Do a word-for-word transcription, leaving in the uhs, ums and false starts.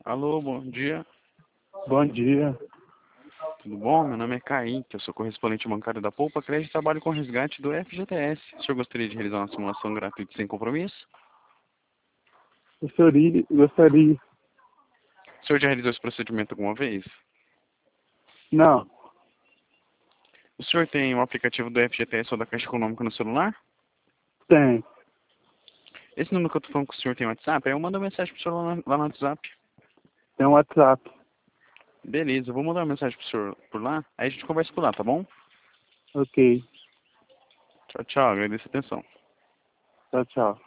Alô, bom dia. Bom dia. Tudo bom? Meu nome é Kaique, eu sou correspondente bancário da Poupa Crédito e trabalho com resgate do F G T S. O senhor gostaria de realizar uma simulação gratuita sem compromisso? Gostaria, gostaria. O senhor já realizou esse procedimento alguma vez? Não, O senhor tem o aplicativo do F G T S ou da Caixa Econômica no celular? tem. Esse número que eu tô falando que o senhor tem WhatsApp, aí eu mando uma mensagem pro senhor lá no, lá no WhatsApp. Tem um WhatsApp. Beleza, eu vou mandar uma mensagem pro senhor por lá, aí a gente conversa por lá, tá bom? Ok. Tchau, tchau, agradeço a atenção. Tchau, tchau.